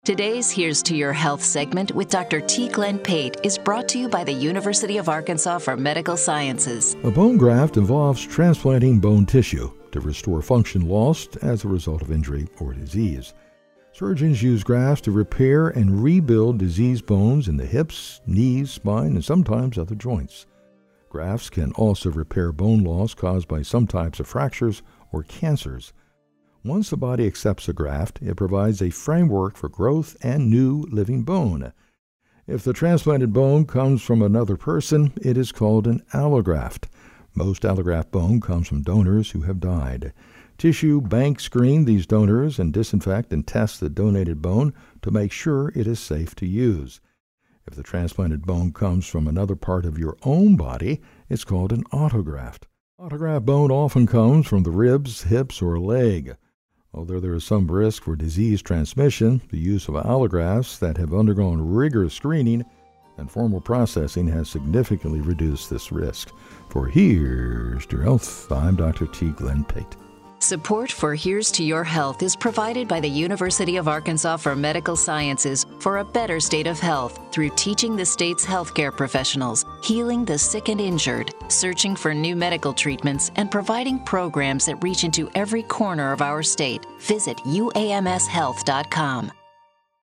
Today's Here's to Your Health segment with Dr. T. Glenn Pate is brought to you by the University of Arkansas for Medical Sciences. A bone graft involves transplanting bone tissue to restore function lost as a result of injury or disease. Surgeons use grafts to repair and rebuild diseased bones in the hips, knees, spine, and sometimes other joints. Grafts can also repair bone loss caused by some types of fractures or cancers. Once the body accepts a graft, it provides a framework for growth and new living bone. If the transplanted bone comes from another person, it is called an allograft. Most allograft bone comes from donors who have died. Tissue banks screen these donors and disinfect and test the donated bone to make sure it is safe to use. If the transplanted bone comes from another part of your own body, it's called an autograft. Autograft bone often comes from the ribs, hips, or leg. Although there is some risk for disease transmission, the use of allografts that have undergone rigorous screening and formal processing has significantly reduced this risk. For Here's to Your Health, I'm Dr. T. Glenn Pate. Support for Here's to Your Health is provided by the University of Arkansas for Medical Sciences for a better state of health through teaching the state's healthcare professionals, healing the sick and injured, searching for new medical treatments, and providing programs that reach into every corner of our state. Visit uamshealth.com.